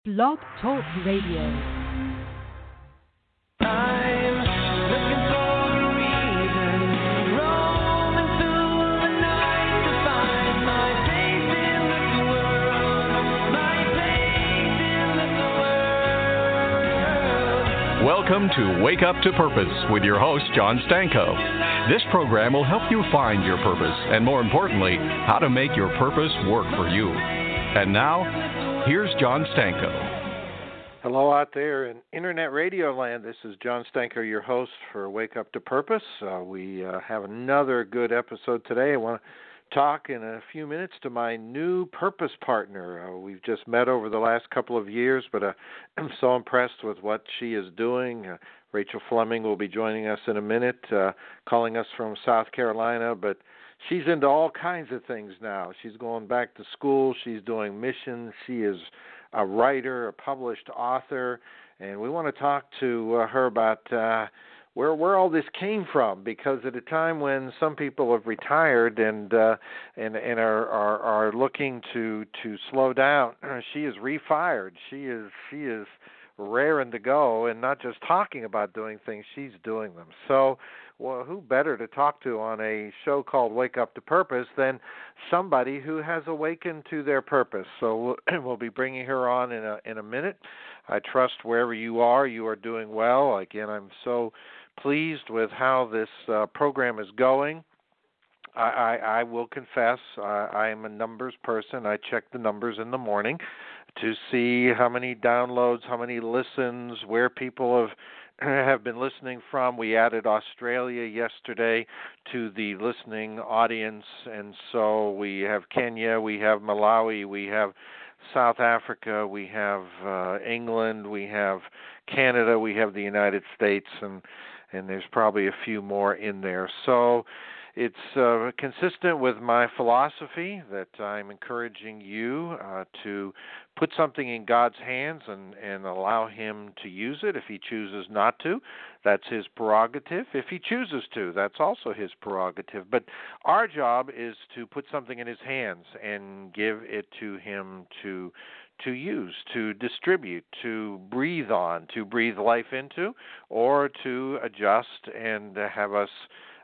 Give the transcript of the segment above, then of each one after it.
Blog Talk Radio. I'm looking for a reason, roaming through the night to find my place in this world, my place in this world. Welcome to Wake Up to Purpose with your host, John Stanko. This program will help you find your purpose and, more importantly, how to make your purpose work for you. And now, here's John Stanko. Hello out there in Internet Radio Land. This is John Stanko, your host for Wake Up to Purpose. We have another good episode today. I want to talk in a few minutes to my new purpose partner. We've just met over the last couple of years, but I'm so impressed with what she is doing. Rachel Fleming will be joining us in a minute, calling us from South Carolina, but she's into all kinds of things now. She's going back to school. She's doing missions. She is a writer, a published author, and we want to talk to her about where all this came from. Because at a time when some people have retired and are looking to slow down, she is refired. She is raring to go, and not just talking about doing things, she's doing them. So, well, who better to talk to on a show called Wake Up to Purpose than somebody who has awakened to their purpose? So we'll be bringing her on in a minute. I trust wherever you are doing well. Again, I'm so pleased with how this program is going. I will confess, I am a numbers person. I check the numbers in the morning to see how many downloads, how many listens, where people have been listening from. We added Australia yesterday to the listening audience, and so we have Kenya, we have Malawi, we have South Africa, we have England, we have Canada, we have the United States, and there's probably a few more in there. So it's consistent with my philosophy that I'm encouraging you to put something in God's hands and allow Him to use it. If He chooses not to, that's His prerogative. If He chooses to, that's also His prerogative. But our job is to put something in His hands and give it to Him to use, to distribute, to breathe on, to breathe life into, or to adjust and have us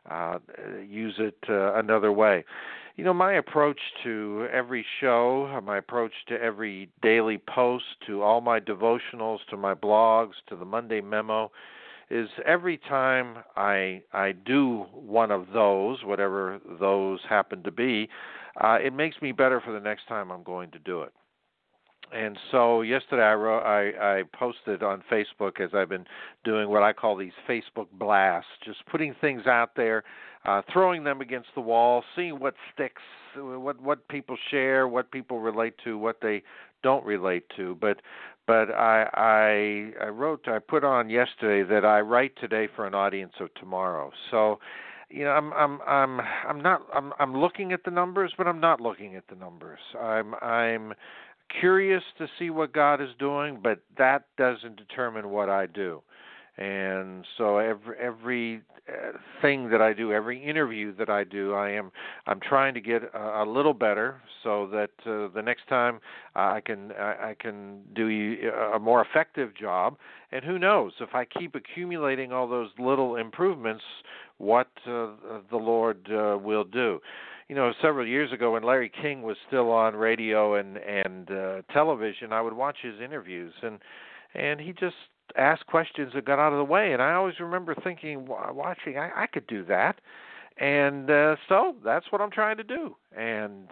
use it another way. You know, my approach to every show, my approach to every daily post, to all my devotionals, to my blogs, to the Monday memo, is every time I do one of those, whatever those happen to be, it makes me better for the next time I'm going to do it. And so yesterday I posted on Facebook, as I've been doing what I call these Facebook blasts, just putting things out there, throwing them against the wall, seeing what sticks, what people share, what people relate to, what they don't relate to. But I put on yesterday that I write today for an audience of tomorrow. So, you know, I'm looking at the numbers, but I'm not looking at the numbers. I'm curious to see what God is doing, but that doesn't determine what I do. And so every thing that I do, every interview that I do, I'm trying to get a little better so that the next time I can do a more effective job. And who knows, if I keep accumulating all those little improvements, what the Lord will do. You know, several years ago when Larry King was still on radio and television, I would watch his interviews, and he just asked questions that got out of the way. And I always remember thinking, watching, I could do that. And so that's what I'm trying to do. And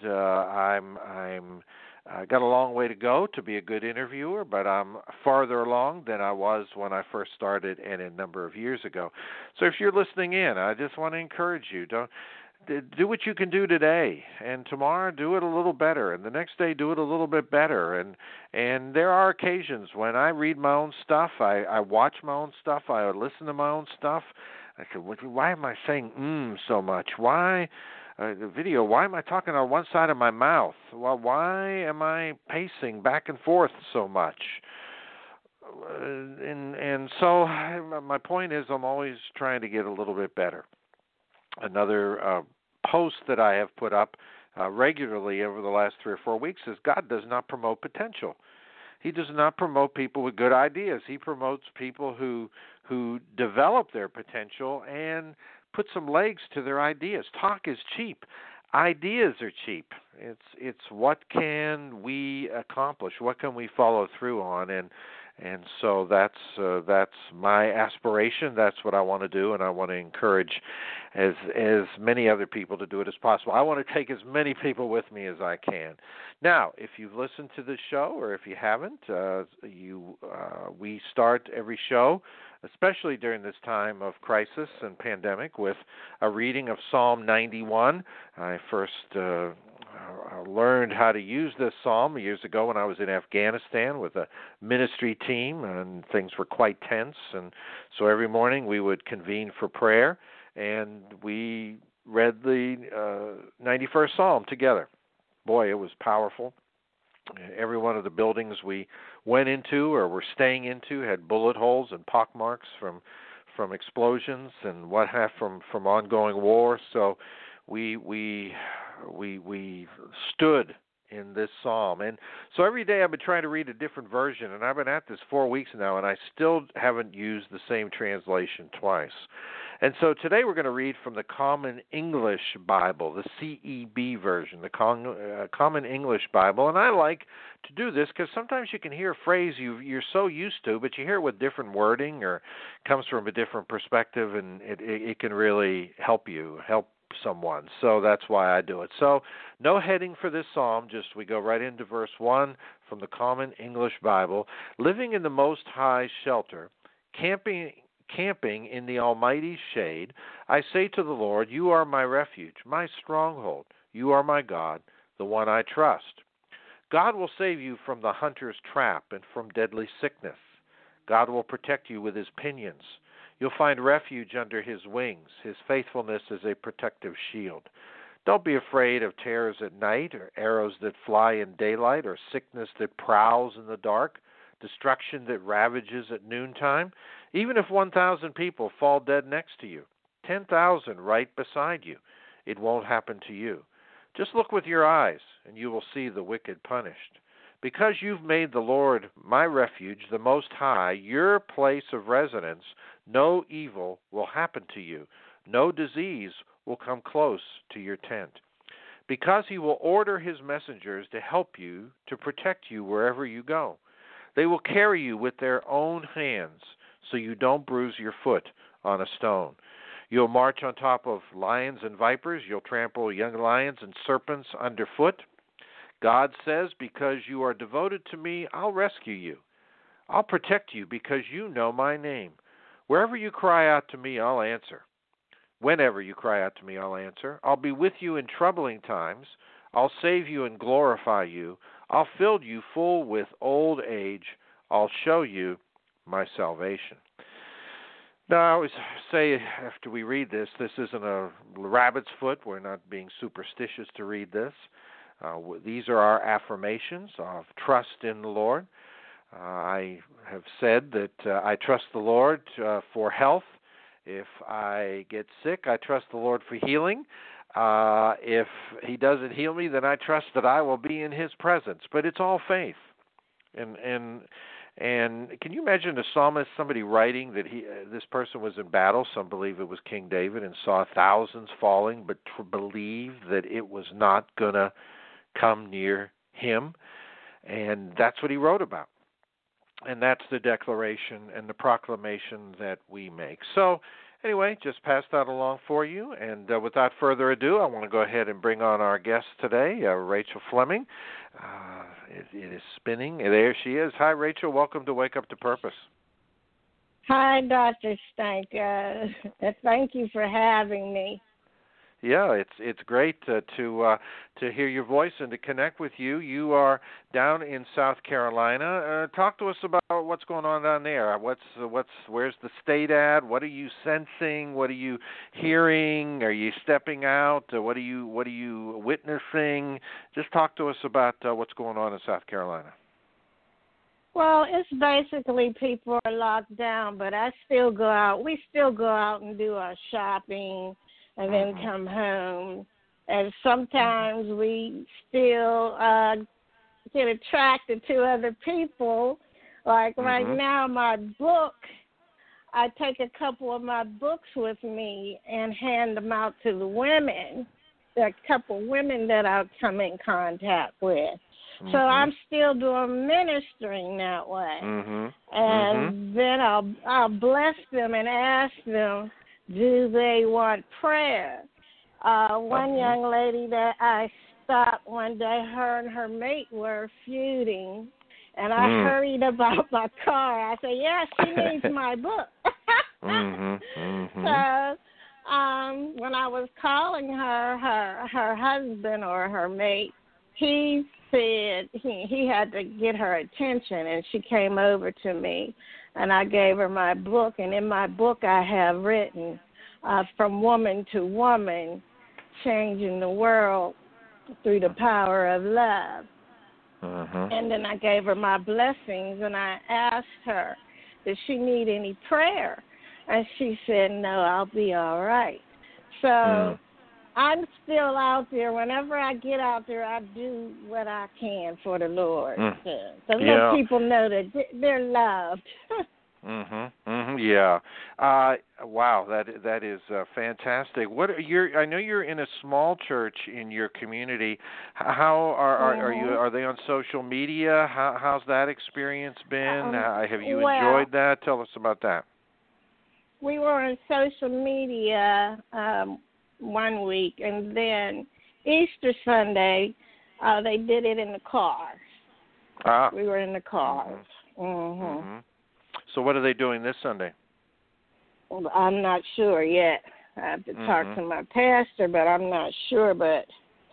I got a long way to go to be a good interviewer, but I'm farther along than I was when I first started and a number of years ago. So if you're listening in, I just want to encourage you, do what you can do today, and tomorrow do it a little better, and the next day do it a little bit better. And there are occasions when I read my own stuff, I watch my own stuff, I listen to my own stuff. I said, why am I saying so much? Why the video? Why am I talking on one side of my mouth? Well, why am I pacing back and forth so much? And so my point is, I'm always trying to get a little bit better. Another post that I have put up regularly over the last 3 or 4 weeks is God does not promote potential. He does not promote people with good ideas. He promotes people who develop their potential and put some legs to their ideas. Talk is cheap. Ideas are cheap. It's what can we accomplish? What can we follow through on? And so that's my aspiration. That's what I want to do, and I want to encourage as many other people to do it as possible. I want to take as many people with me as I can. Now, if you've listened to this show, or if you haven't, we start every show, especially during this time of crisis and pandemic, with a reading of Psalm 91. I first learned how to use this psalm years ago when I was in Afghanistan with a ministry team, and things were quite tense. And so every morning we would convene for prayer, and we read the 91st Psalm together. Boy, it was powerful. Every one of the buildings we went into or were staying into had bullet holes and pockmarks from explosions and what have from ongoing war. So we stood in this psalm. And so every day I've been trying to read a different version, and I've been at this 4 weeks now, and I still haven't used the same translation twice. And so today we're going to read from the Common English Bible, the CEB version, the Common English Bible. And I like to do this because sometimes you can hear a phrase you're so used to, but you hear it with different wording or comes from a different perspective, and it can really help someone. So that's why I do it. So no heading for this psalm, just we go right into verse 1 from the Common English Bible. Living in the Most High shelter, camping in the Almighty's shade, I say to the Lord, you are my refuge, my stronghold. You are my God, the one I trust. God will save you from the hunter's trap and from deadly sickness. God will protect you with his pinions. You'll find refuge under his wings. His faithfulness is a protective shield. Don't be afraid of terrors at night, or arrows that fly in daylight, or sickness that prowls in the dark, destruction that ravages at noontime. Even if 1,000 people fall dead next to you, 10,000 right beside you, it won't happen to you. Just look with your eyes, and you will see the wicked punished. Because you've made the Lord my refuge, the Most High, your place of residence, no evil will happen to you. No disease will come close to your tent. Because he will order his messengers to help you, to protect you wherever you go. They will carry you with their own hands, so you don't bruise your foot on a stone. You'll march on top of lions and vipers. You'll trample young lions and serpents underfoot. God says, because you are devoted to me, I'll rescue you. I'll protect you because you know my name. Wherever you cry out to me, I'll answer. Whenever you cry out to me, I'll answer. I'll be with you in troubling times. I'll save you and glorify you. I'll fill you full with old age. I'll show you my salvation. Now, I always say after we read this isn't a rabbit's foot. We're not being superstitious to read this. These are our affirmations of trust in the Lord. I have said that I trust the Lord for health. If I get sick, I trust the Lord for healing. If he doesn't heal me, then I trust that I will be in his presence. But it's all faith. And can you imagine a psalmist, somebody writing that this person was in battle, some believe it was King David, and saw thousands falling, but believed that it was not going to come near him. And that's what he wrote about. And that's the declaration and the proclamation that we make. So anyway, just pass that along for you. And without further ado, I want to go ahead and bring on our guest today, Rachel Fleming. It is spinning. There she is. Hi, Rachel. Welcome to Wake Up to Purpose. Hi, Dr. Stanko. Thank you for having me. Yeah, it's great to hear your voice and to connect with you. You are down in South Carolina. Talk to us about what's going on down there. Where's the state at? What are you sensing? What are you hearing? Are you stepping out? What are you witnessing? Just talk to us about what's going on in South Carolina. Well, it's basically people are locked down, but I still go out. We still go out and do our shopping and then come home. And sometimes we still get attracted to other people. Like right now, my book, I take a couple of my books with me and hand them out to the women, the couple women that I've come in contact with. So I'm still doing ministering that way. And then I'll bless them and ask them, do they want prayer? One young lady that I stopped one day, her and her mate were feuding, and I hurried about my car. I said, yes, she needs my book. So when I was calling her husband or her mate, he said he had to get her attention, and she came over to me, and I gave her my book. And in my book I have written, From Woman to Woman, Changing the World Through the Power of Love. And then I gave her my blessings, and I asked her, does she need any prayer? And she said, no, I'll be all right. So I'm still out there. Whenever I get out there, I do what I can for the Lord. To let people know that they're loved. Yeah. Wow, that is fantastic. What I know you're in a small church in your community. How are you? Are they on social media? How's that experience been? Have you enjoyed that? Tell us about that. We were on social media 1 week, and then Easter Sunday, they did it in the cars. We were in the cars. So what are they doing this Sunday? Well, I'm not sure yet. I have to talk to my pastor, but I'm not sure. But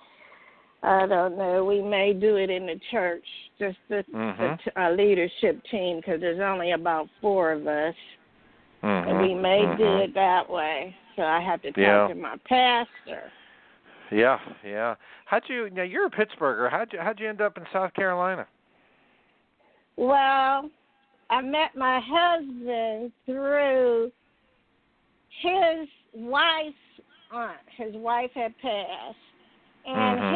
I don't know. We may do it in the church, just the leadership team, because there's only about 4 of us. And we may do it that way. So I have to talk to my pastor. Yeah. Now you're a Pittsburgher. How'd you end up in South Carolina? Well, I met my husband through his wife's aunt. His wife had passed. And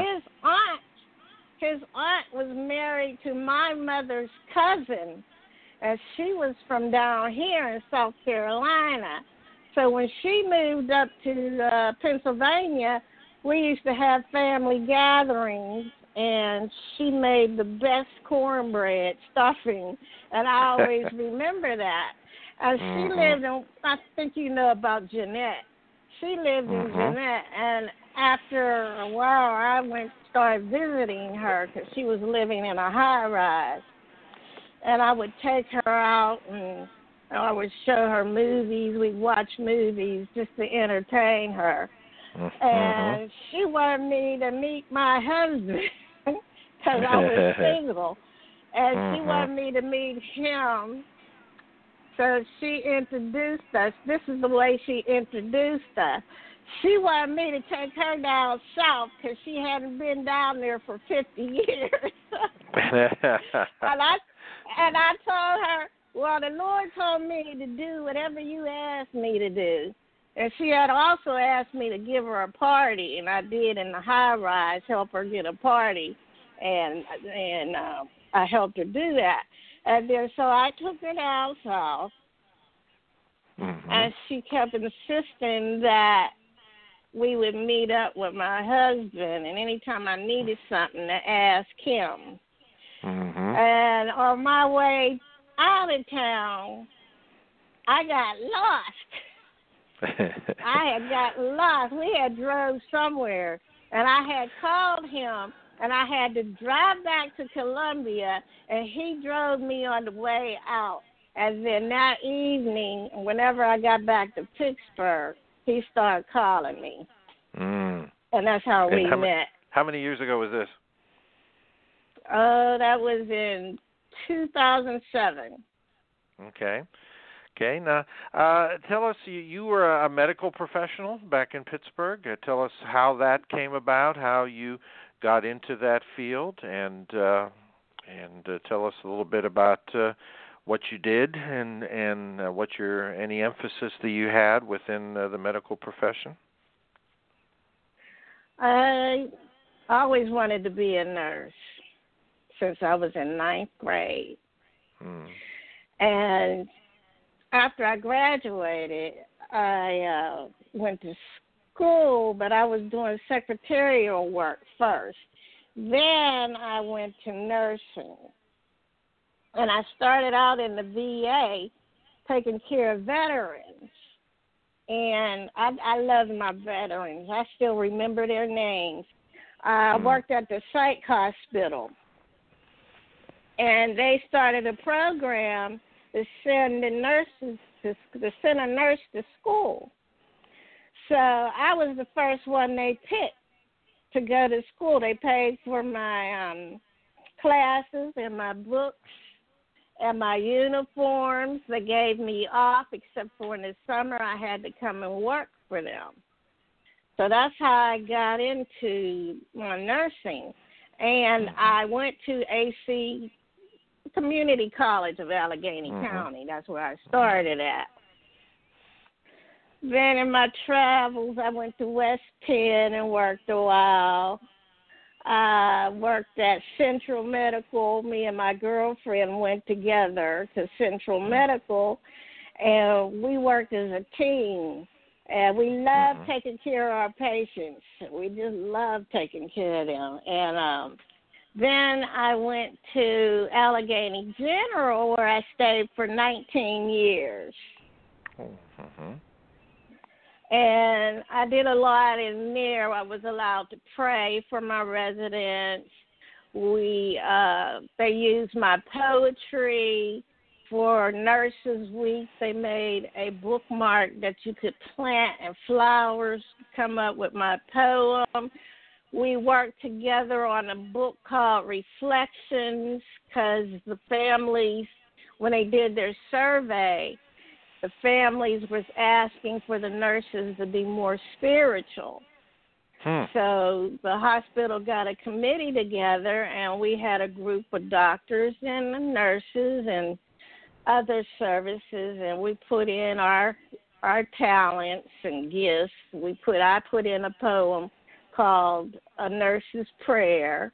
his aunt was married to my mother's cousin. And she was from down here in South Carolina. So when she moved up to Pennsylvania, we used to have family gatherings, and she made the best cornbread stuffing, and I always remember that. And she lived in, I think you know about Jeanette. She lived in Jeanette, and after a while, I started visiting her because she was living in a high-rise. And I would take her out, and I would show her movies. We'd watch movies just to entertain her. And she wanted me to meet my husband because I was single. And she wanted me to meet him. So she introduced us. This is the way she introduced us. She wanted me to take her down south because she hadn't been down there for 50 years. And I told her, well, the Lord told me to do whatever you asked me to do. And she had also asked me to give her a party, and I did in the high-rise, help her get a party, and I helped her do that. And then so I took her down south, and she kept insisting that we would meet up with my husband, and anytime I needed something, to ask him. And on my way out of town, I got lost. I had gotten lost. We had drove somewhere, and I had called him, and I had to drive back to Columbia, and he drove me on the way out. And then that evening, whenever I got back to Pittsburgh, he started calling me. And that's how we met. How many years ago was this? Oh, that was in 2007. Okay. Now, tell us, you were a medical professional back in Pittsburgh. Tell us how that came about, how you got into that field, and tell us a little bit about what you did and what any emphasis that you had within the medical profession. I always wanted to be a nurse. since I was in 9th grade. Mm. And after I graduated, I went to school, but I was doing secretarial work first. Then I went to nursing. And I started out in the VA taking care of veterans. And I love my veterans. I still remember their names. I worked at the psych hospital. And they started a program to send the nurses to send a nurse to school. So I was the first one they picked to go to school. They paid for my classes and my books and my uniforms. They gave me off, except for in the summer I had to come and work for them. So that's how I got into my nursing. And I went to AC Community College of Allegheny County. That's where I started at. Then in my travels, I went to West Penn and worked a while. I worked at Central Medical. Me and my girlfriend went together to Central Medical, and we worked as a team. And we loved taking care of our patients. We just loved taking care of them. And then I went to Allegheny General, where I stayed for 19 years. And I did a lot in there. I was allowed to pray for my residents. They used my poetry for Nurses Week. They made a bookmark that you could plant and flowers come up with my poem. We worked together on a book called Reflections, because the families, when they did their survey, the families was asking for the nurses to be more spiritual. So the hospital got a committee together, and we had a group of doctors and nurses and other services, and we put in our talents and gifts. I put in a poem called A Nurse's Prayer.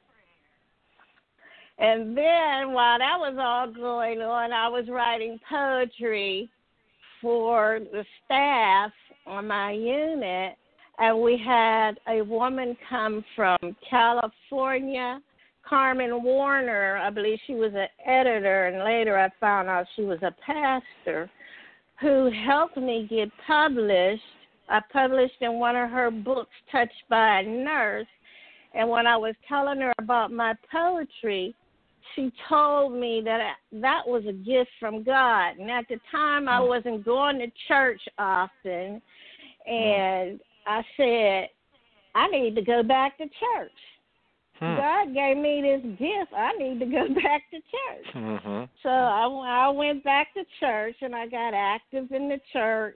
And then while that was all going on, I was writing poetry for the staff on my unit, and we had a woman come from California, Carmen Warner. I believe she was an editor, and later I found out she was a pastor, who helped me get published. I published in one of her books, Touched by a Nurse, and when I was telling her about my poetry, she told me that was a gift from God. And at the time, I wasn't going to church often, and I said, I need to go back to church. God gave me this gift. I need to go back to church. So I went back to church, and I got active in the church.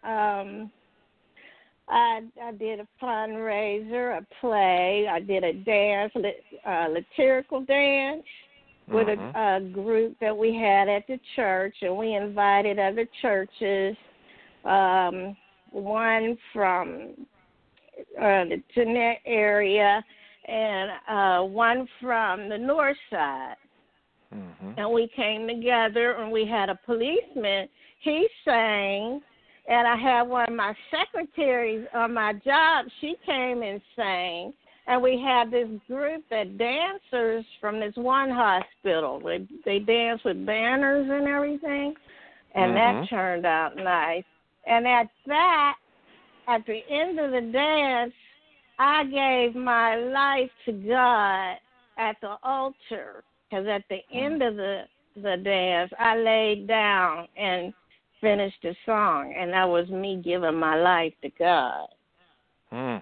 I did a fundraiser, a play. I did a dance, liturgical dance, with a group that we had at the church, and we invited other churches, one from the Jeanette area and one from the north side. And we came together, and we had a policeman. He sang, and I had one of my secretaries on my job. She came and sang. And we had this group of dancers from this one hospital. They danced with banners and everything, and that turned out nice. And at the end of the dance, I gave my life to God at the altar, because at the end of the dance, I laid down and finished the song, and that was me giving my life to God.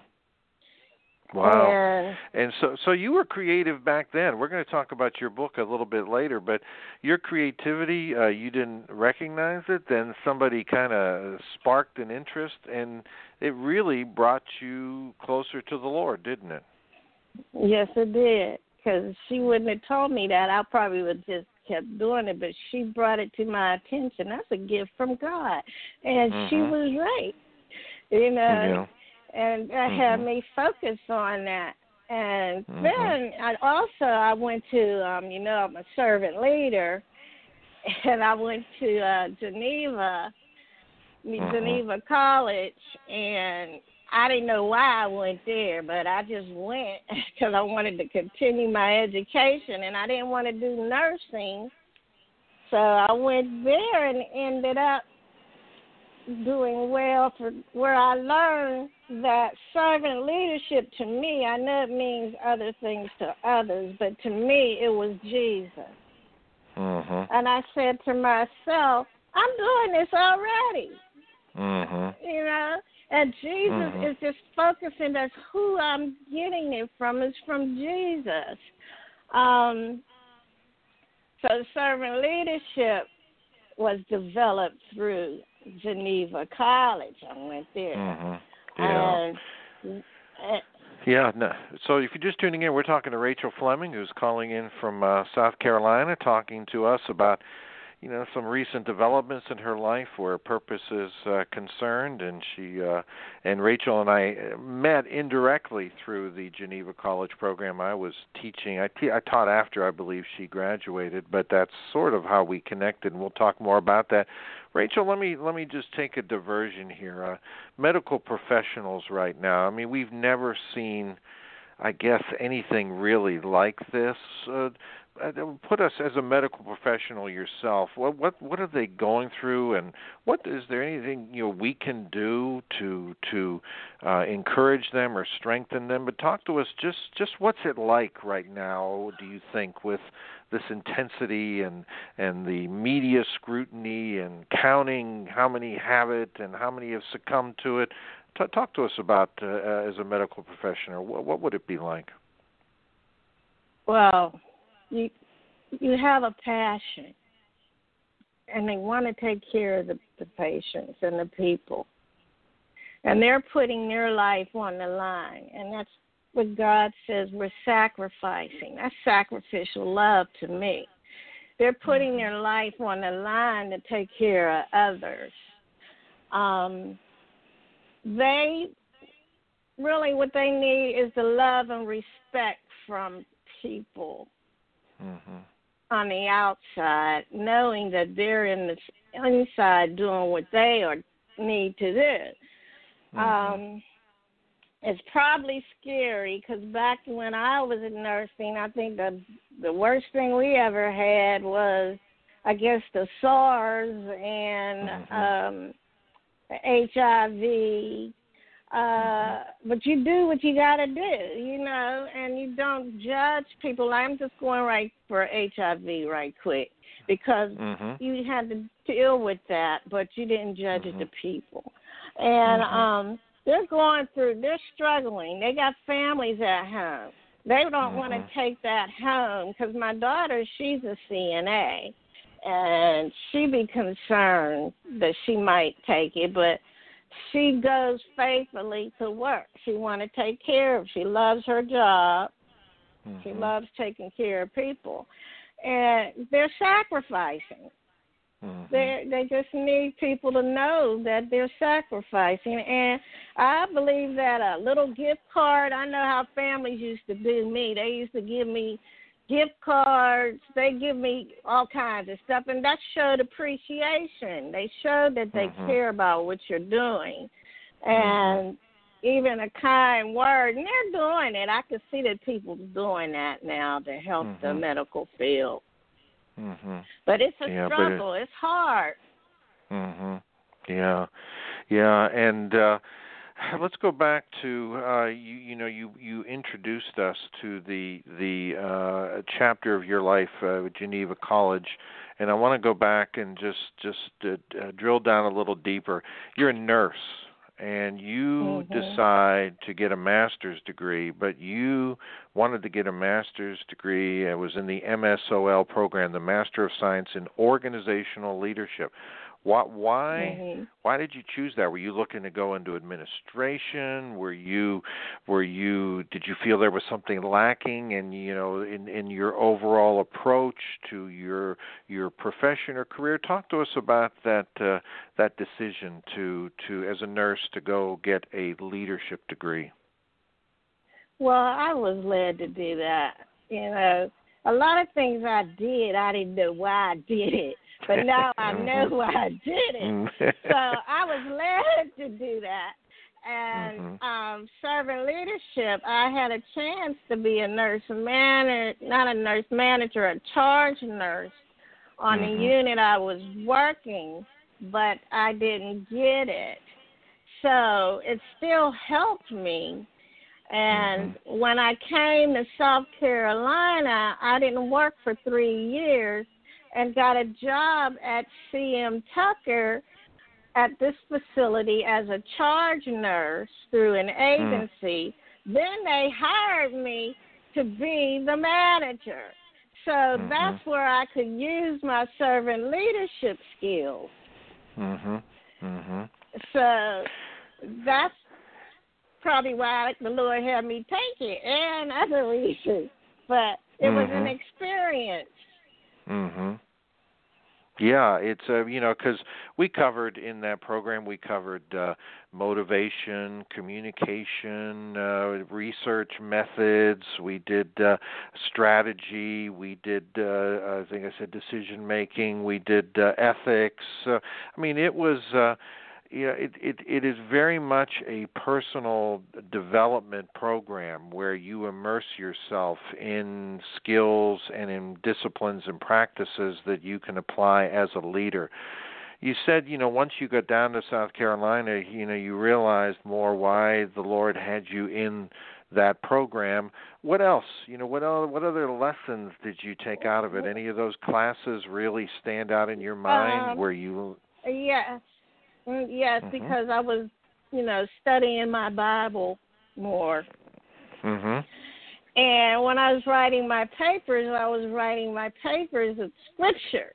Wow. And so you were creative back then. We're going to talk about your book a little bit later, but your creativity, you didn't recognize it, then somebody kind of sparked an interest, and it really brought you closer to the Lord, didn't it? Yes, it did, because she wouldn't have told me that. I probably would have just kept doing it, but she brought it to my attention. That's a gift from God, and she was right, you know. And that had me focus on that. And then I went to, I'm a servant leader, and I went to Geneva College, and I didn't know why I went there, but I just went because I wanted to continue my education, and I didn't want to do nursing. So I went there and ended up doing well, for where I learned that servant leadership, to me, I know it means other things to others, but to me it was Jesus. And I said to myself, I'm doing this already. And Jesus is just focusing. That's who I'm getting it from. It's from Jesus. So servant leadership was developed through Geneva College. I went there. No. So if you're just tuning in, we're talking to Rachel Fleming, who's calling in from South Carolina, talking to us about, some recent developments in her life where purpose is concerned. And she and Rachel and I met indirectly through the Geneva College program I was teaching. I taught after, I believe, she graduated, but that's sort of how we connected, and we'll talk more about that. Rachel, let me just take a diversion here. Medical professionals right now, I mean, we've never seen, I guess, anything really like this. Put us as a medical professional yourself. What are they going through, and what is there anything we can do to encourage them or strengthen them? But talk to us. Just what's it like right now? Do you think with this intensity and the media scrutiny and counting how many have it and how many have succumbed to it? Talk to us about as a medical professional. What would it be like? Well, you have a passion, and they want to take care of the patients and the people, and they're putting their life on the line, and that's what God says we're sacrificing. That's sacrificial love to me. They're putting their life on the line to take care of others. They really, what they need is the love and respect from people on the outside, knowing that they're in the inside doing what they need to do. It's probably scary because back when I was in nursing, I think the worst thing we ever had was, I guess, the SARS and HIV. But you do what you got to do, and you don't judge people. I'm just going right for HIV right quick because you had to deal with that, but you didn't judge the people. And they're struggling. They got families at home. They don't want to take that home because my daughter, she's a CNA, and she be concerned that she might take it, but she goes faithfully to work. She want to take care of. She loves her job. She loves taking care of people, and they're sacrificing. They just need people to know that they're sacrificing, and I believe that a little gift card. I know how families used to do me. They used to give me gift cards. They give me all kinds of stuff, and that showed appreciation. They showed that they care about what you're doing, and even a kind word. And they're doing it. I can see that people doing that now to help the medical field. But it's a struggle. It's hard. Yeah, and let's go back to you introduced us to the chapter of your life with Geneva College, and I want to go back and just drill down a little deeper. You're a nurse, and you decide to get a master's degree, but you wanted to get a master's degree. It was in the MSOL program, the Master of Science in Organizational Leadership. Why did you choose that? Were you looking to go into administration? Did you feel there was something lacking in your overall approach to your profession or career? Talk to us about that decision to as a nurse to go get a leadership degree. Well, I was led to do that. You know, a lot of things I did, I didn't know why I did it, but now I know why I did it. So I was led to do that. And serving leadership, I had a chance to be a nurse manager, not a nurse manager, a charge nurse on the unit I was working, but I didn't get it. So it still helped me. And when I came to South Carolina, I didn't work for 3 years and got a job at CM Tucker at this facility as a charge nurse through an agency. Then they hired me to be the manager. So that's where I could use my servant leadership skills. So that's probably why the Lord had me take it and other reasons. But it was an experience. Yeah, it's because we covered in that program, we covered motivation, communication, research methods. We did strategy. We did, I think I said, decision making. We did ethics. I mean, it was. It is very much a personal development program where you immerse yourself in skills and in disciplines and practices that you can apply as a leader. You said, once you got down to South Carolina, you realized more why the Lord had you in that program. What else? What other lessons did you take out of it? Any of those classes really stand out in your mind where you... Yes, because I was, studying my Bible more. And when I was writing my papers, with Scripture.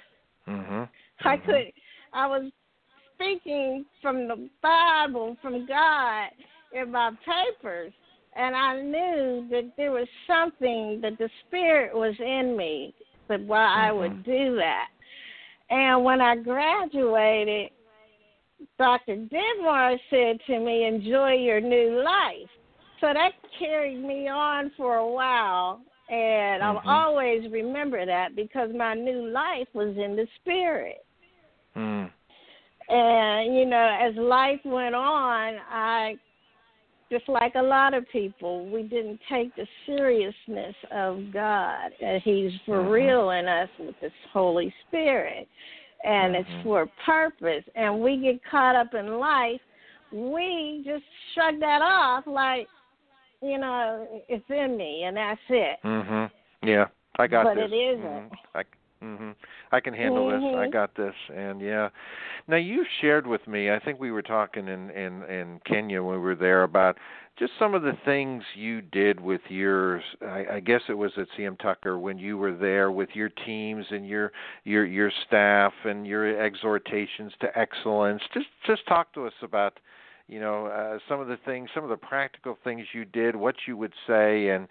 I was speaking from the Bible, from God, in my papers, and I knew that there was something that the Spirit was in me, that why I would do that. And when I graduated, Dr. Denmar said to me, enjoy your new life. So that carried me on for a while, and I'll always remember that because my new life was in the Spirit. And, as life went on, I, just like a lot of people, we didn't take the seriousness of God. And He's for real in us with His Holy Spirit. And it's for a purpose. And we get caught up in life. We just shrug that off like, it's in me, and that's it. Yeah, I got but this. But it isn't. I can handle this. I got this. And, yeah. Now, you shared with me, I think we were talking in Kenya when we were there, about just some of the things you did with yours. I guess it was at CM Tucker when you were there with your teams and your staff and your exhortations to excellence. Just talk to us about, some of the things, some of the practical things you did, what you would say, and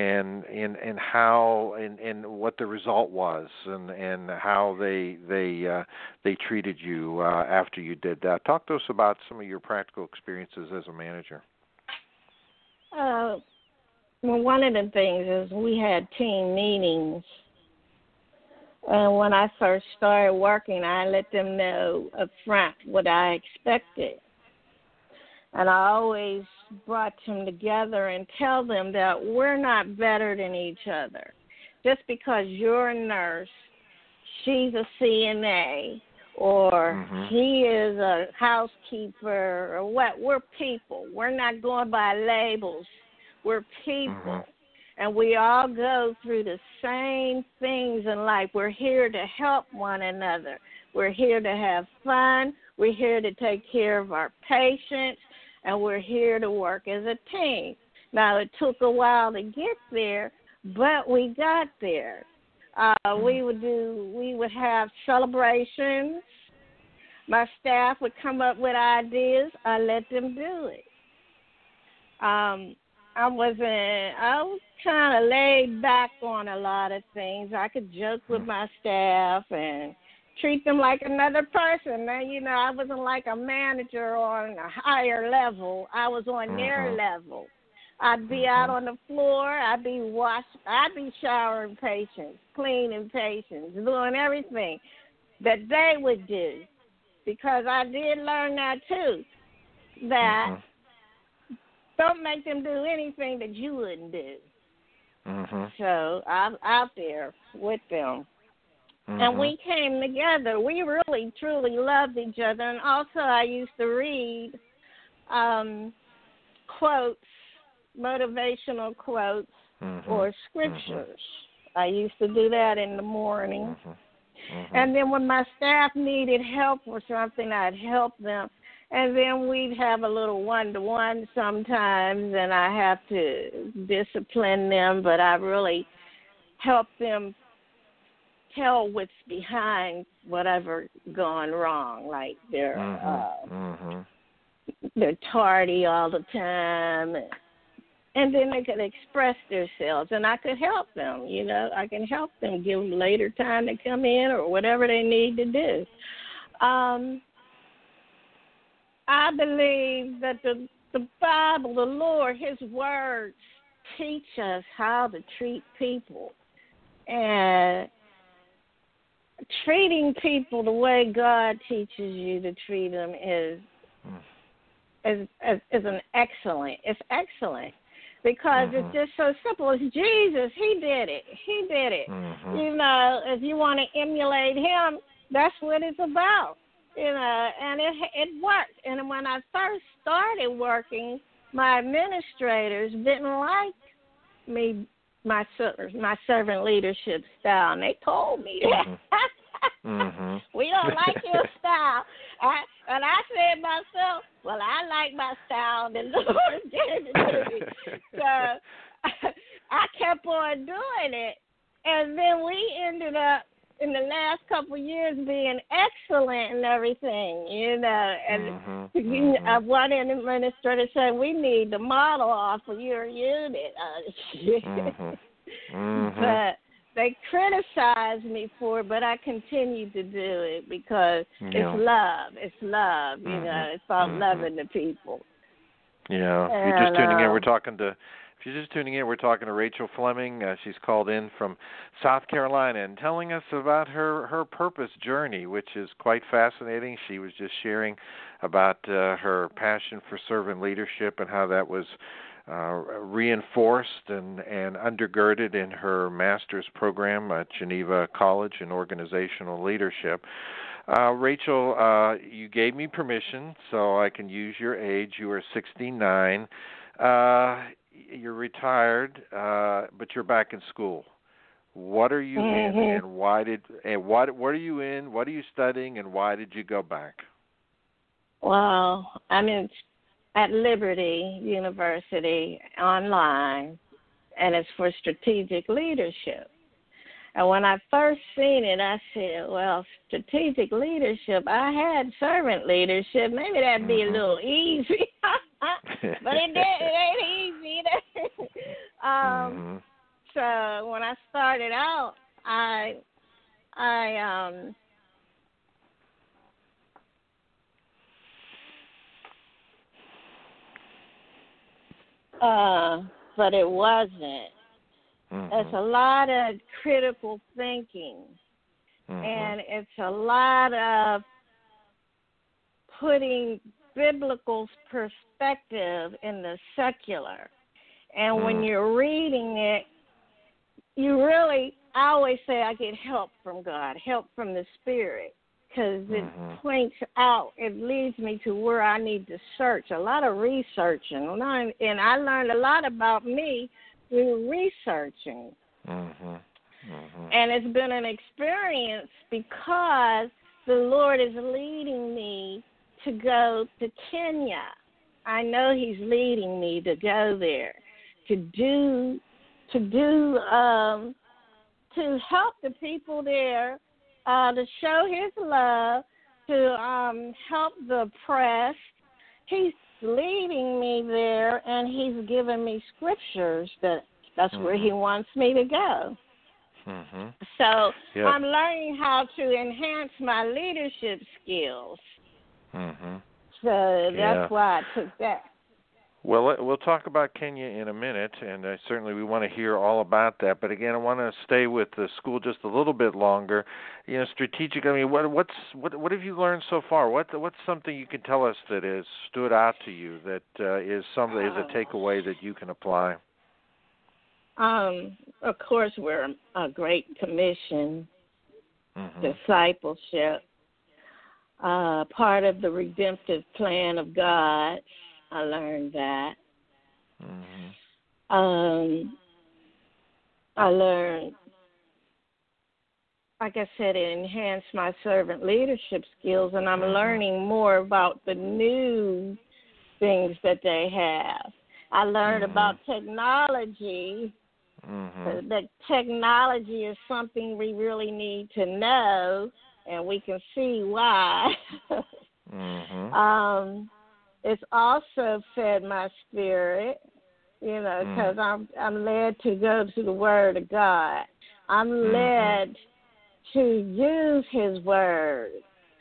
how and what the result was, and how they treated you after you did that. Talk to us about some of your practical experiences as a manager. Well, one of the things is we had team meetings. And when I first started working, I let them know up front what I expected. And I always brought them together and tell them that we're not better than each other. Just because you're a nurse, she's a CNA, or he is a housekeeper, or what. We're people. We're not going by labels. We're people. And we all go through the same things in life. We're here to help one another. We're here to have fun. We're here to take care of our patients. And we're here to work as a team. Now, it took a while to get there, but we got there. We would have celebrations. My staff would come up with ideas. I let them do it. I was kind of laid back on a lot of things. I could joke with my staff and treat them like another person. And, I wasn't like a manager on a higher level. I was on their level. I'd be out on the floor. I'd be showering patients, cleaning patients, doing everything that they would do, because I did learn that too. That don't make them do anything that you wouldn't do. So I'm out there with them. And we came together. We really, truly loved each other. And also I used to read quotes, motivational quotes or scriptures. I used to do that in the morning. And then when my staff needed help with something, I'd help them. And then we'd have a little one-to-one sometimes, and I have to discipline them, but I really help them tell what's behind whatever gone wrong, like they're tardy all the time, and then they could express themselves, and I could help them. I can help them, give them later time to come in or whatever they need to do. I believe that the Bible, the Lord, His words teach us how to treat people. And treating people the way God teaches you to treat them is an excellent. It's excellent because it's just so simple. It's Jesus. He did it. If you want to emulate Him, that's what it's about. And it worked. And when I first started working, my administrators didn't like me, my servant leadership style, and they told me that. We don't like your style. And I said myself, well, I like my style, the Lord gave it to me. So I kept on doing it. And then we ended up, in the last couple of years, being excellent in everything, and one administrator said, we need to model off of your unit. But they criticized me for it, but I continue to do it because it's love. It's love, it's about loving the people. Yeah, if you're just tuning in, we're talking to Rachel Fleming. She's called in from South Carolina and telling us about her purpose journey, which is quite fascinating. She was just sharing about her passion for servant leadership and how that was reinforced and undergirded in her master's program at Geneva College in Organizational Leadership. Rachel, you gave me permission, so I can use your age. You are 69. You're retired, but you're back in school. What are you in, and what are you in? What are you studying, and why did you go back? Well, I'm at Liberty University online, and it's for strategic leadership. And when I first seen it, I said, well, strategic leadership, I had servant leadership. Maybe that'd be a little easy. But it ain't easy. So when I started out, but it wasn't. It's a lot of critical thinking, and it's a lot of putting biblical perspective in the secular. And when you're reading it, I always say I get help from God, help from the Spirit, because it points out, it leads me to where I need to search, a lot of researching. And I learned a lot about me through researching. And it's been an experience because the Lord is leading me to go to Kenya. I know He's leading me to go there, to help the people there, to show His love, to help the oppressed. He's leading me there, and He's given me scriptures that's where He wants me to go. So I'm learning how to enhance my leadership skills. So that's why I took that. Well, we'll talk about Kenya in a minute, and certainly we want to hear all about that. But again, I want to stay with the school just a little bit longer. Strategic. I mean, what have you learned so far? What's something you can tell us that has stood out to you that is a takeaway that you can apply? Of course, we're a Great Commission, discipleship, part of the redemptive plan of God. I learned that. I learned, like I said, it enhanced my servant leadership skills, and I'm learning more about the new things that they have. I learned about technology. That technology is something we really need to know, and we can see why. It's also fed my spirit, because I'm led to go to the Word of God. I'm led to use His Word.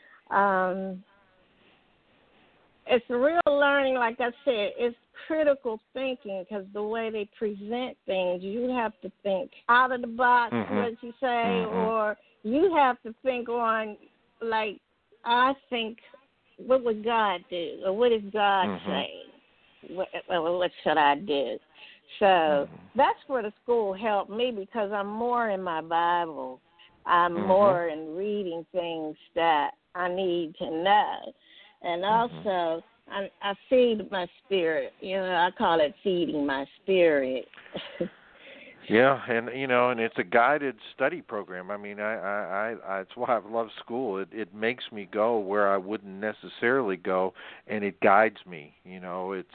It's real learning, like I said. It's critical thinking, because the way they present things, you have to think out of the box, what you say, or you have to think on, like, I think, what would God do? Or what does God say? What should I do? So that's where the school helped me, because I'm more in my Bible. I'm more in reading things that I need to know. And also, I feed my spirit. I call it feeding my spirit. Yeah, and it's a guided study program. I mean, I it's why I love school. It makes me go where I wouldn't necessarily go, and it guides me. It's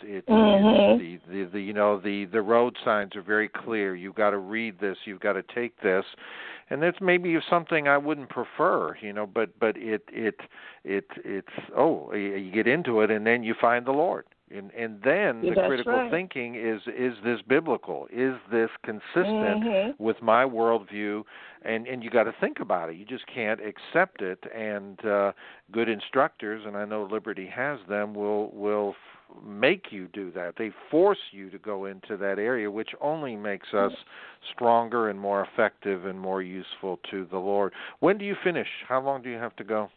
the road signs are very clear. You've got to read this. You've got to take this, and that's maybe something I wouldn't prefer. But it's you get into it, and then you find the Lord. And then the critical thinking is this biblical? Is this consistent with my worldview? And you got to think about it. You just can't accept it. And good instructors, and I know Liberty has them, will make you do that. They force you to go into that area, which only makes us stronger and more effective and more useful to the Lord. When do you finish? How long do you have to go?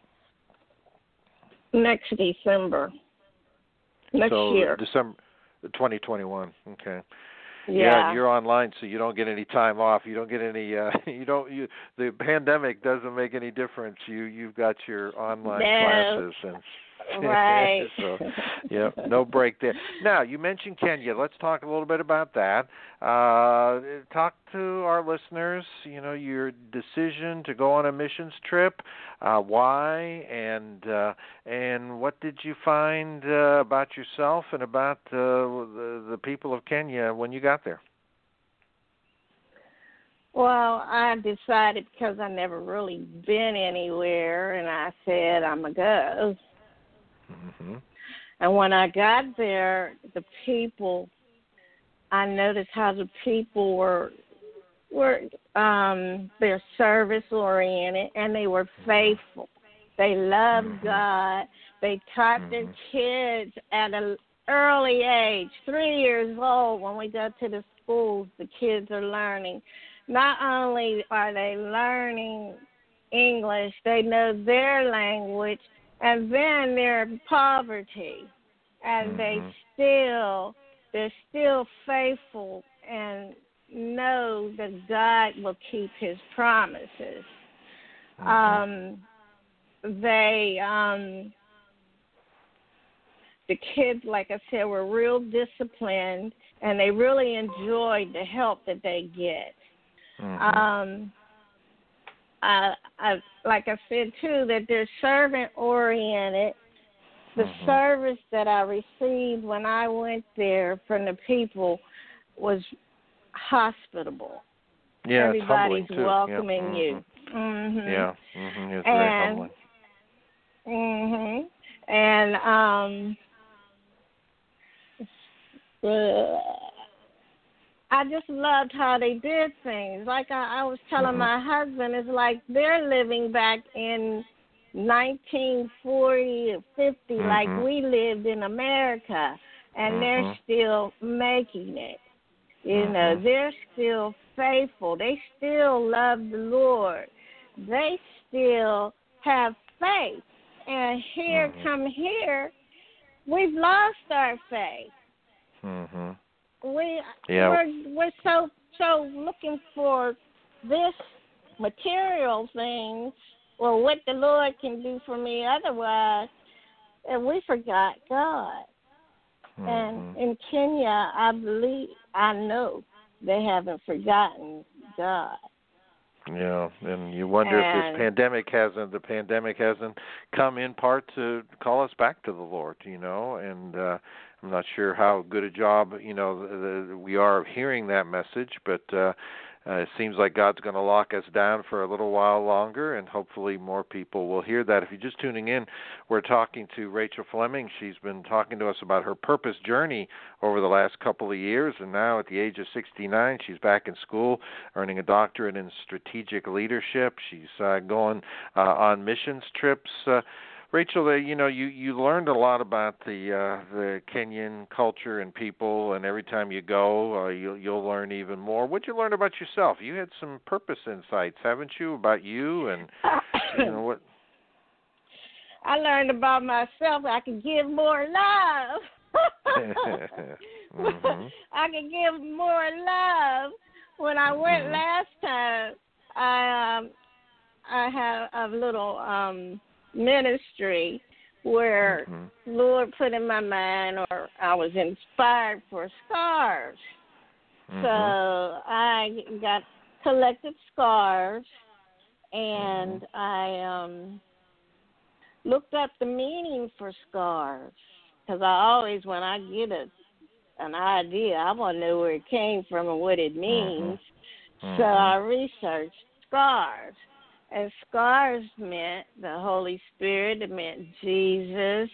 Next December. Next year. December 2021. Okay. Yeah, you're online, so you don't get any time off. You don't get any. The pandemic doesn't make any difference. You've got your online classes, and right. So, no break there. Now, you mentioned Kenya. Let's talk a little bit about that. Talk to our listeners. Your decision to go on a missions trip. Why and what did you find about yourself and about the people of Kenya when you got there? Well, I decided, because I never really been anywhere, and I said I'm going to go. And when I got there, the people, I noticed how the people were they're service oriented, and they were faithful. They loved God. They taught their kids at an early age, 3 years old. When we go to the schools, the kids are learning. Not only are they learning English, they know their language, and then they're in poverty, and they're still faithful and know that God will keep His promises. The kids, like I said, were real disciplined, and they really enjoyed the help that they get. Like I said, too, that they're servant-oriented. The service that I received when I went there from the people was hospitable. Yeah, everybody's it's welcoming you. It's very humbling. I just loved how they did things. Like I was telling my husband, it's like they're living back in 1940 or 50, like we lived in America. and they're still making it. You know, they're still faithful. They still love the Lord. They still have faith. And here, we've lost our faith. We're so looking for this material things or what the Lord can do for me otherwise, and we forgot God. And in Kenya, I know they haven't forgotten God. Yeah, and you wonder if the pandemic hasn't come in part to call us back to the Lord, you know, and I'm not sure how good a job, you know, we are of hearing that message, but it seems like God's going to lock us down for a little while longer, and hopefully more people will hear that. If you're just tuning in, we're talking to Rachel Fleming. She's been talking to us about her purpose journey over the last couple of years, and now at the age of 69, she's back in school, earning a doctorate in strategic leadership. She's going on missions trips. Rachel, you know, you learned a lot about the Kenyan culture and people, and every time you go, you'll learn even more. What'd you learn about yourself? You had some purpose insights, haven't you, about you and you know what? I learned about myself. I can give more love. I can give more love. When I went last time, I had a little ministry where Lord put in my mind, or I was inspired for scarves. So I collected scarves, and I looked up the meaning for scarves, because I always, when I get an idea, I want to know where it came from and what it means. So I researched scarves. And scars meant the Holy Spirit. It meant Jesus.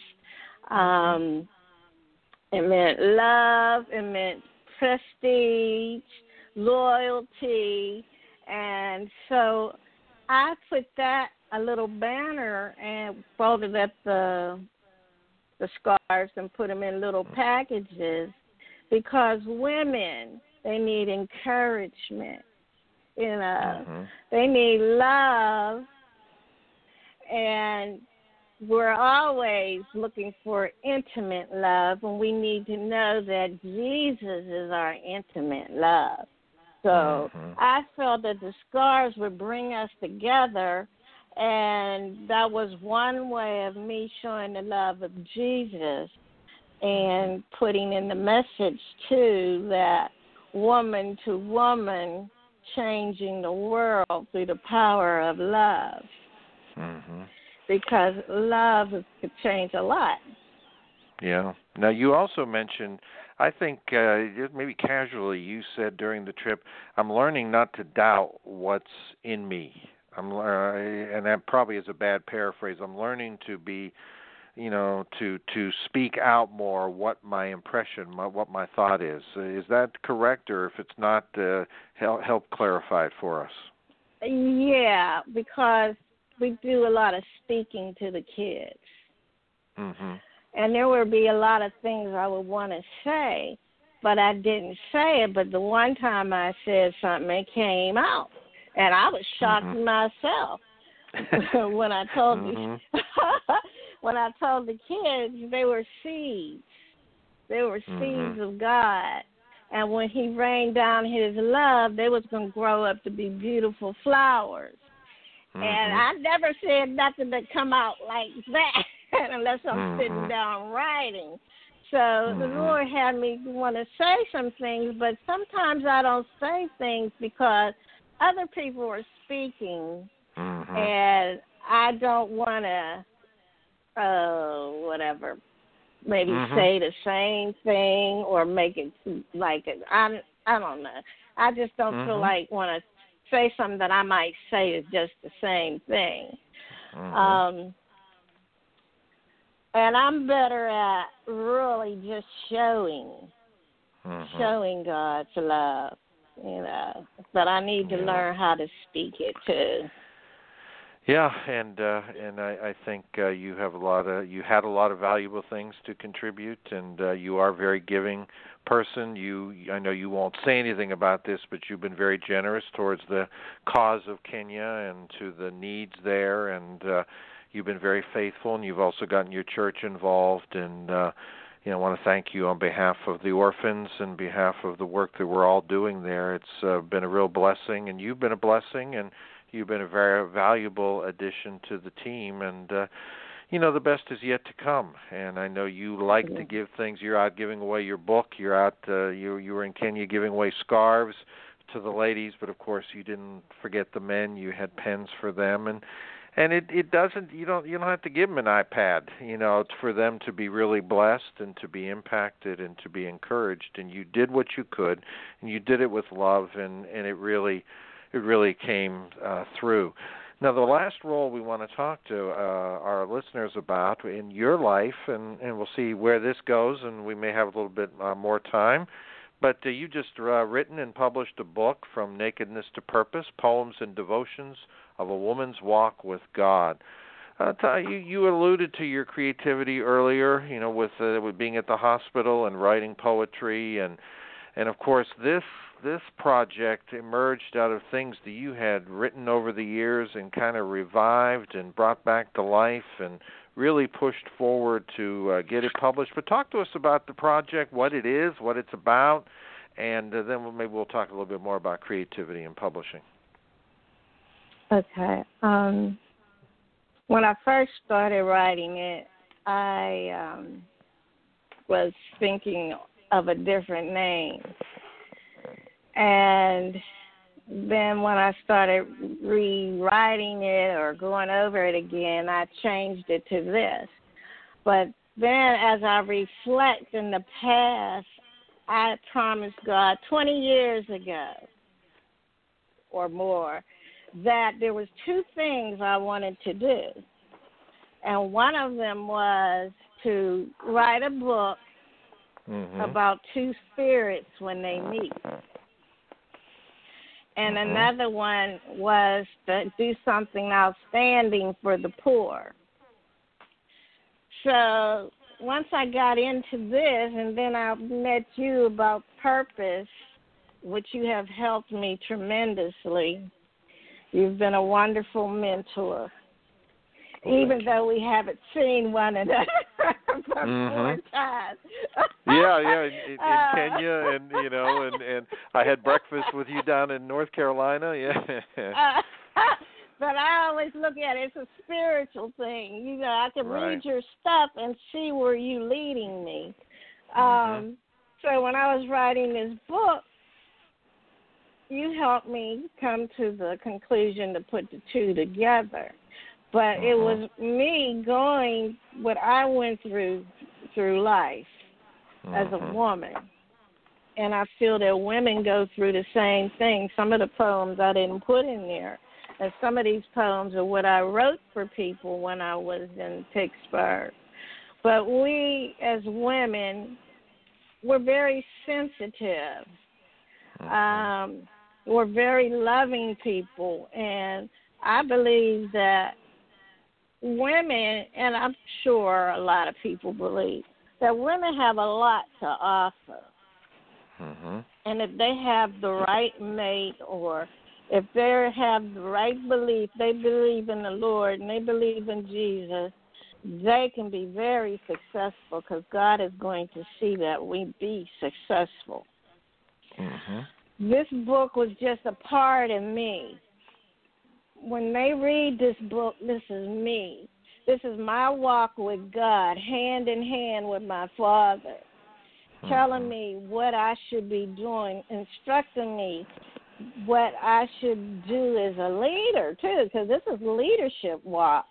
It meant love. It meant prestige, loyalty. And so I put that, a little banner, and folded up the scarves and put them in little packages, because women, they need encouragement. You know, they need love, and we're always looking for intimate love, and we need to know that Jesus is our intimate love. So I felt that the scars would bring us together, and that was one way of me showing the love of Jesus and putting in the message, too, that woman to woman, changing the world through the power of love. Because love could change a lot. Yeah. Now, you also mentioned, I think maybe casually, you said during the trip, I'm learning not to doubt what's in me. And that probably is a bad paraphrase. I'm learning to be, you know, to speak out more what my impression, what my thought is. Is that correct? Or if it's not, help clarify it for us. Yeah, because we do a lot of speaking to the kids. And there would be a lot of things I would want to say, but I didn't say it. But the one time I said something, it came out. And I was shocked myself when I told when I told the kids they were seeds. They were seeds of God. And when he rained down his love, they was going to grow up to be beautiful flowers. And I never said nothing that come out like that unless I'm sitting down writing. So the Lord had me want to say some things, but sometimes I don't say things because other people are speaking, and I don't want to, whatever, maybe say the same thing or make it like it. I don't know. I just don't feel like want to say something that I might say is just the same thing. And I'm better at really just showing God's love, you know. But I need to learn how to speak it too. Yeah, and I think you had a lot of valuable things to contribute, and you are a very giving person. I know you won't say anything about this, but you've been very generous towards the cause of Kenya and to the needs there, and you've been very faithful, and you've also gotten your church involved, and I want to thank you on behalf of the orphans and behalf of the work that we're all doing there. It's been a real blessing, and you've been a blessing, and you've been a very valuable addition to the team, and the best is yet to come. And I know you like to give things. You're out giving away your book. You're out. You were in Kenya giving away scarves to the ladies, but of course you didn't forget the men. You had pens for them, and it doesn't. You don't have to give them an iPad. It's for them to be really blessed and to be impacted and to be encouraged. And you did what you could, and you did it with love, and it really came through. Now, the last role we want to talk to our listeners about in your life, and we'll see where this goes, and we may have a little bit more time, but you just written and published a book, From Nakedness to Purpose, Poems and Devotions of a Woman's Walk with God. You alluded to your creativity earlier, with being at the hospital and writing poetry, and of course this project emerged out of things that you had written over the years and kind of revived and brought back to life and really pushed forward to get it published. But talk to us about the project, what it is, what it's about, and then maybe we'll talk a little bit more about creativity and publishing. Okay. When I first started writing it, I was thinking of a different name. And then when I started rewriting it or going over it again, I changed it to this. But then as I reflect in the past, I promised God 20 years ago or more that there was two things I wanted to do. And one of them was to write a book about two spirits when they meet. And another one was to do something outstanding for the poor. So once I got into this, and then I met you about purpose, which you have helped me tremendously. You've been a wonderful mentor. Even though we haven't seen one another for 4 times. In Kenya, and I had breakfast with you down in North Carolina. But I always look at it as a spiritual thing. I can read your stuff and see where you're leading me. So when I was writing this book, you helped me come to the conclusion to put the two together. But it was me going what I went through life as a woman. And I feel that women go through the same thing. Some of the poems I didn't put in there. And some of these poems are what I wrote for people when I was in Pittsburgh. But we as women, we're very sensitive. We're very loving people. And I believe that women, and I'm sure a lot of people believe, that women have a lot to offer. And if they have the right mate, or if they have the right belief, they believe in the Lord and they believe in Jesus, they can be very successful because God is going to see that we be successful. This book was just a part of me. When they read this book, this is me. This is my walk with God, hand in hand with my Father, telling me what I should be doing, instructing me what I should do as a leader, too, because this is leadership walk.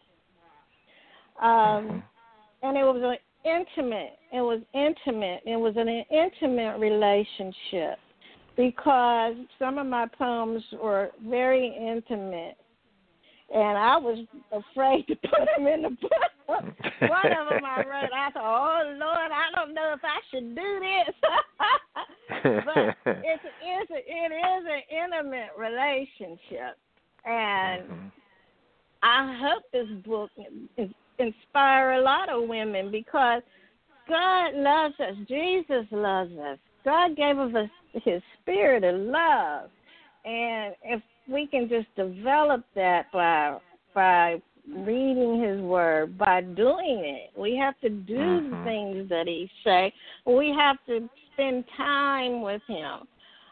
And it was intimate. It was an intimate relationship because some of my poems were very intimate. And I was afraid to put them in the book. One of them I wrote, I thought, oh, Lord, I don't know if I should do this. But it is an intimate relationship. And I hope this book inspire a lot of women because God loves us. Jesus loves us. God gave us his spirit of love. And if we can just develop that by reading his word, by doing it, we have to do the things that he say. We have to spend time with him.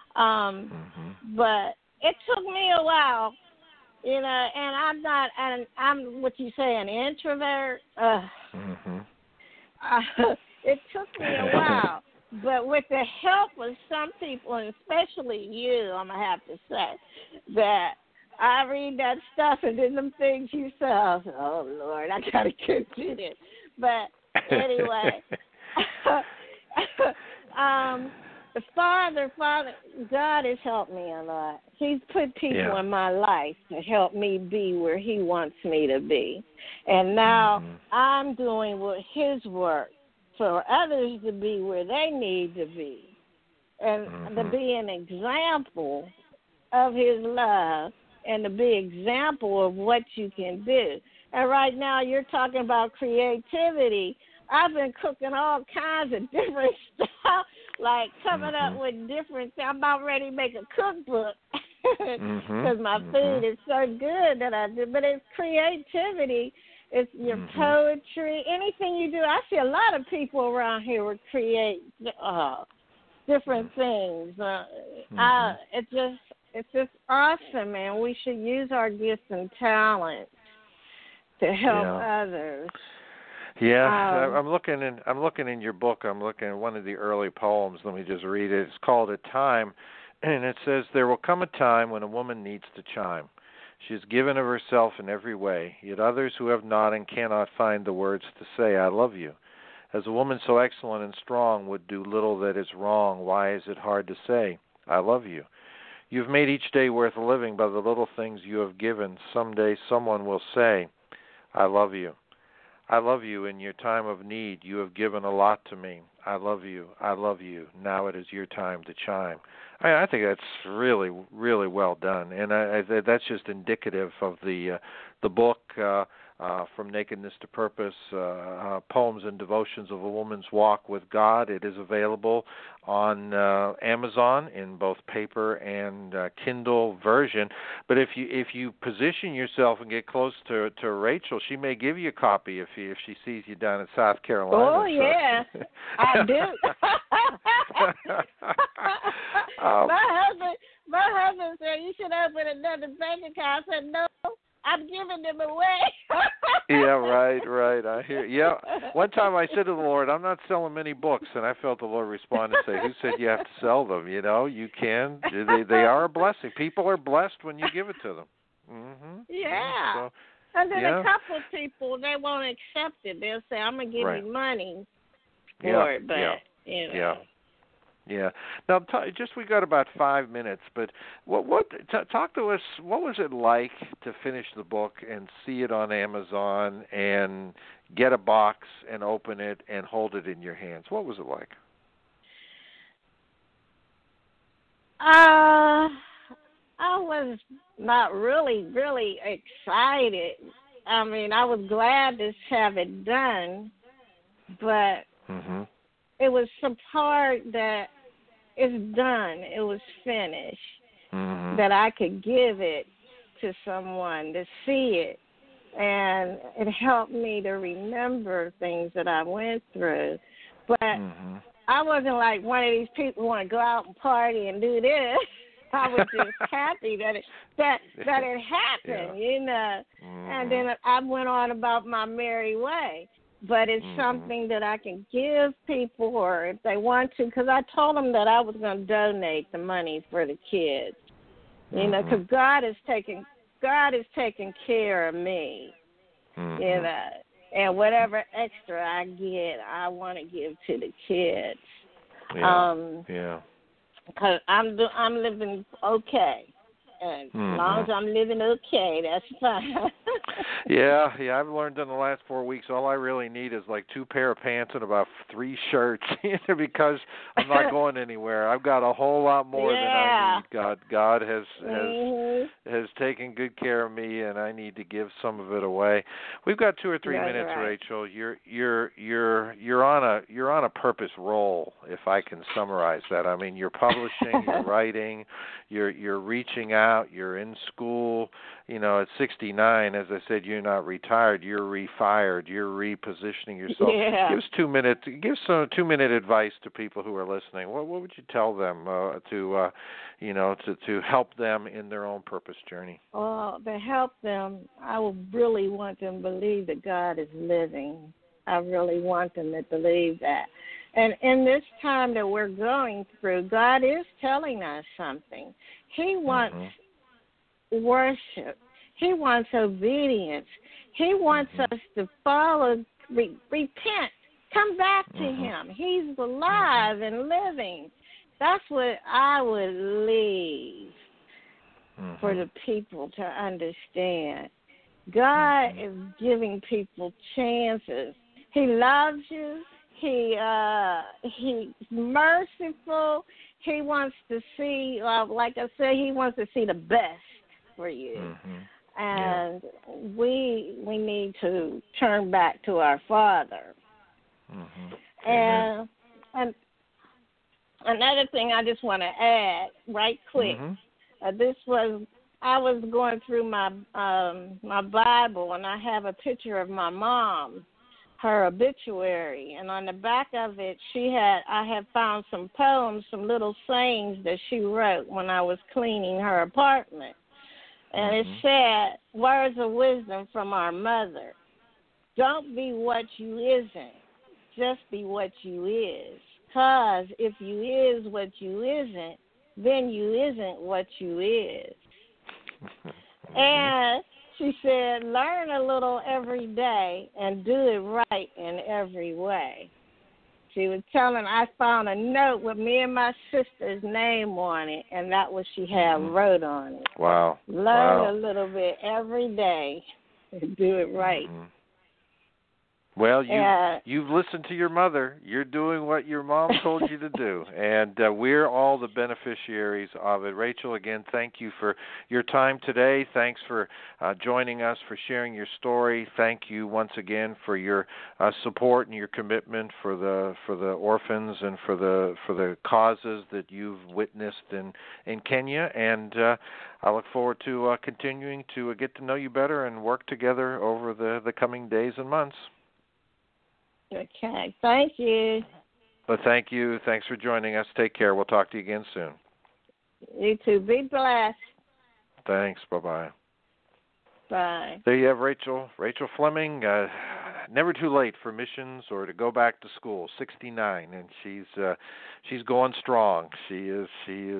But it took me a while, you know, and I'm what you say, an introvert. It took me a while, but with the help of some people, and especially you, I'm going to have to say, that I read that stuff and then them things you say, oh, Lord, I got to get to this. But anyway, the Father, God has helped me a lot. He's put people in my life to help me be where he wants me to be. And now I'm doing his work for others to be where they need to be and to be an example of his love and to be an example of what you can do. And right now you're talking about creativity. I've been cooking all kinds of different stuff, like coming up with different things. I'm about ready to make a cookbook because my food is so good that I do. But it's creativity. It's your poetry, anything you do. I see a lot of people around here would create different things. It's just awesome, man. We should use our gifts and talents to help others. Yeah, I'm looking in your book. I'm looking at one of the early poems. Let me just read it. It's called "A Time," and it says, "There will come a time when a woman needs to chime. She is given of herself in every way, yet others who have not and cannot find the words to say, 'I love you.' As a woman so excellent and strong would do little that is wrong, why is it hard to say, 'I love you'? You've made each day worth living by the little things you have given. Someday someone will say, 'I love you.' I love you in your time of need. You have given a lot to me. I love you. I love you. Now it is your time to chime." I think that's really, really well done, and that's just indicative of the book From Nakedness to Purpose, Poems and Devotions of a Woman's Walk with God. It is available on Amazon in both paper and Kindle version. But if you position yourself and get close to Rachel, she may give you a copy if she sees you down in South Carolina. Oh, yeah, I do. My husband said you should open another bank account. I said no, I'm giving them away. Yeah, right. I hear. Yeah, one time I said to the Lord, "I'm not selling many books," and I felt the Lord respond and say, "Who said you have to sell them? You know, you can. They are a blessing. People are blessed when you give it to them." Yeah. So, and then a couple of people, they won't accept it. They'll say, "I'm gonna give you money for it," but you know. Yeah. Now, we got about 5 minutes, but talk to us. What was it like to finish the book and see it on Amazon and get a box and open it and hold it in your hands? What was it like? I was not really excited. I mean, I was glad to have it done, but it was some part that it's done. It was finished. That I could give it to someone to see it. And it helped me to remember things that I went through. But I wasn't like one of these people who want to go out and party and do this. I was just happy that it happened, you know. And then I went on about my merry way. But it's something that I can give people, or if they want to, because I told them that I was going to donate the money for the kids, you know, because God is taking care of me, you know, and whatever extra I get, I want to give to the kids. Because I'm living okay. And as long as I'm living okay, that's fine. Yeah, I've learned in the last 4 weeks all I really need is like 2 pair of pants and about 3 shirts because I'm not going anywhere. I've got a whole lot more than I need. God has taken good care of me, and I need to give some of it away. We've got 2 or 3 minutes, right. Rachel. You're on a purpose roll, if I can summarize that. I mean, you're publishing, you're writing, you're reaching out, you're in school. You know, at 69, as I said, you're not retired. You're refired. You're repositioning yourself. Yeah. Give some 2-minute advice to people who are listening. What would you tell them to help them in their own purpose journey? Well, to help them, I would really want them to believe that God is living. I really want them to believe that. And in this time that we're going through, God is telling us something. He wants worship. He wants obedience. He wants us to follow, repent, come back to Him. He's alive and living. That's what I would leave for the people to understand. God is giving people chances. He loves you. He's merciful. He wants to see, like I said, He wants to see the best for you. And we need to turn back to our Father. And another thing I just want to add right quick. I was going through my my Bible, and I have a picture of my mom, her obituary, and on the back of it, I had found some poems, some little sayings that she wrote when I was cleaning her apartment. And it said, words of wisdom from our mother. Don't be what you isn't. Just be what you is. 'Cause if you is what you isn't, then you isn't what you is. And she said, learn a little every day and do it right in every way. She was telling, I found a note with me and my sister's name on it, and that was she had wrote on it. Wow. Learn a little bit every day and do it right. Well, you've listened to your mother. You're doing what your mom told you to do, and we're all the beneficiaries of it. Rachel, again, thank you for your time today. Thanks for joining us, for sharing your story. Thank you once again for your support and your commitment for the orphans and for the causes that you've witnessed in Kenya. And I look forward to continuing to get to know you better and work together over the coming days and months. Okay, thank you. But thank you. Thanks for joining us. Take care. We'll talk to you again soon. You too. Be blessed. Thanks. Bye-bye. Bye. There you have Rachel Fleming. Never too late for missions or to go back to school. 69, and she's going strong. She is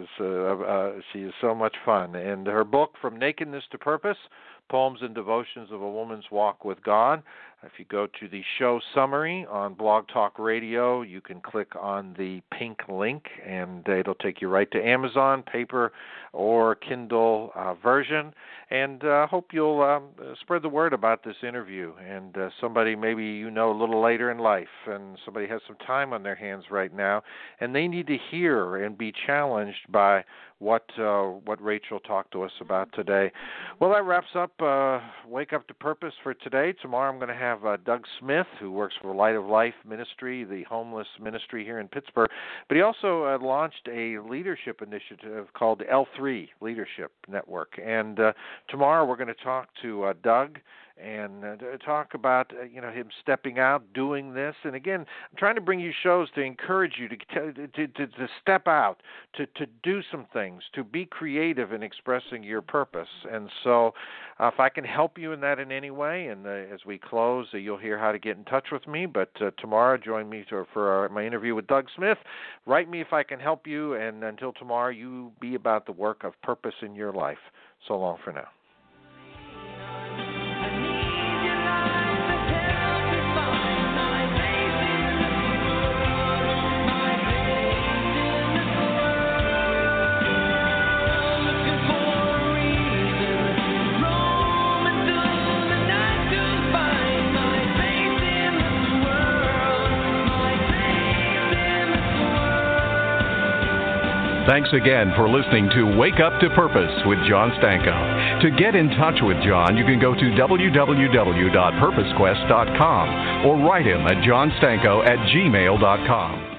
so much fun. And her book, From Nakedness to Purpose: Poems and Devotions of a Woman's Walk with God. If you go to the show summary on Blog Talk Radio, you can click on the pink link, and it'll take you right to Amazon, paper or Kindle version. And I hope you'll spread the word about this interview. And somebody maybe you know a little later in life, and somebody has some time on their hands right now, and they need to hear and be challenged by what Rachel talked to us about today. Well, that wraps up Wake Up to Purpose for today. Tomorrow I'm going to have Doug Smith, who works for Light of Life Ministry, the homeless ministry here in Pittsburgh. But he also launched a leadership initiative called L3 Leadership Network. And tomorrow we're going to talk to Doug and talk about him stepping out, doing this. And again, I'm trying to bring you shows to encourage you to step out, to do some things, to be creative in expressing your purpose. And so if I can help you in that in any way, and as we close, you'll hear how to get in touch with me. But tomorrow, join me for my interview with Doug Smith. Write me if I can help you. And until tomorrow, you be about the work of purpose in your life. So long for now. Looking for a Thanks again for listening to Wake Up to Purpose with John Stanko. To get in touch with John, you can go to www.purposequest.com or write him at johnstanko@gmail.com.